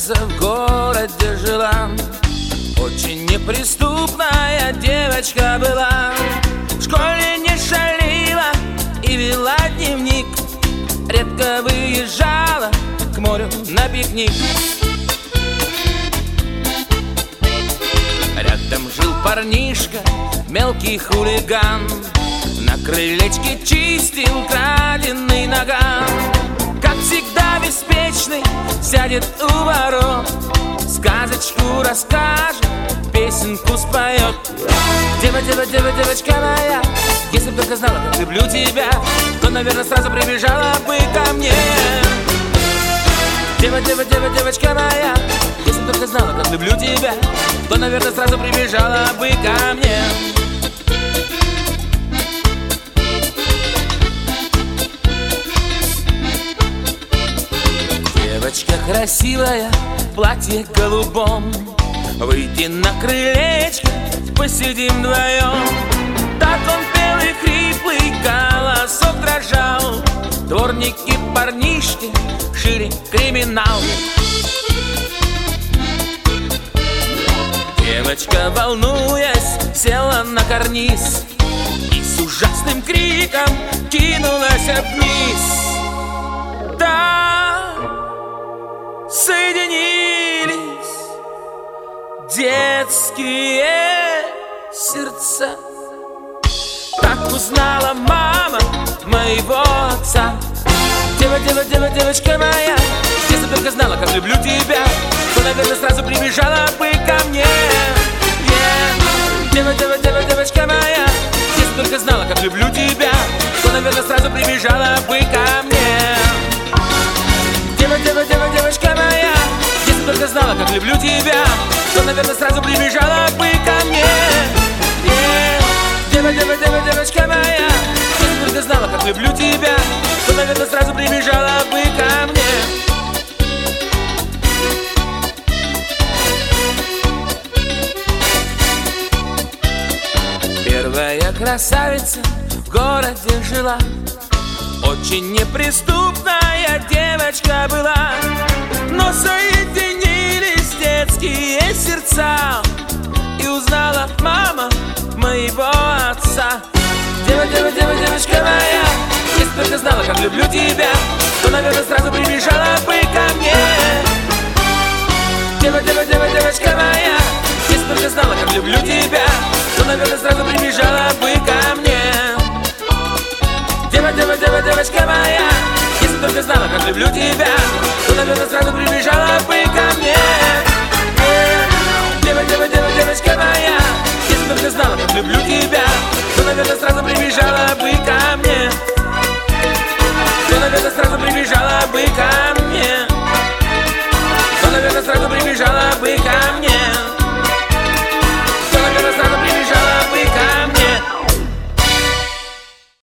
красавица в городе жила, очень неприступная девочка была. В школе не шалила и вела дневник, редко выезжала к морю на пикник. Рядом жил парнишка, мелкий хулиган, на крылечке чистил краденый наган. Как всегда беспечный, сядет у ворот, сказочку расскажет, песенку споет. Дева, дева, дева, девочка моя, если б только знала, как люблю тебя, то, наверное, сразу прибежала бы ко мне. Дева, дева, дева, девочка моя, если б только знала, как люблю тебя, то, наверное, сразу прибежала бы ко мне. Девочка красивая, в платье голубом, выйди на крылечко, посидим вдвоем. Так он пел и хриплый голосок дрожал, дворники, парнишки, шире криминал. Девочка, волнуясь, села на карниз и с ужасным криком кинулась вниз. Там соединились детские сердца. Так узнала мама моего отца. Дева, дева, дева, девочка моя, если бы только знала, как люблю тебя, то, наверное, сразу прибежала бы ко мне. Дева, дева, дева, девочка моя, если бы только знала, как люблю тебя, то, наверное, сразу прибежала бы ко мне. Дева, дева, дева, девочка моя, если бы только знала, как люблю тебя, то, наверное, сразу прибежала бы ко мне. Дева, дева, дева, девочка моя, если бы только знала, как люблю тебя, то, наверное, сразу прибежала бы ко мне. Первая красавица в городе жила, очень неприступная девочка была. Но соединились детские сердца, и узнала мама моего отца. Дева, дева, дева, девочка моя, если бы только знала, как люблю тебя, то, наверное, сразу прибежала бы ко мне. Дева, дева, дева, девочка моя, если бы только знала, как люблю тебя, то, наверное, сразу прибежала бы ко мне. Дева, дева, дева, девочка моя, если бы только знала, как люблю тебя, то, наверное, сразу прибежала бы ко мне. Дева, дева, дева, девочка моя,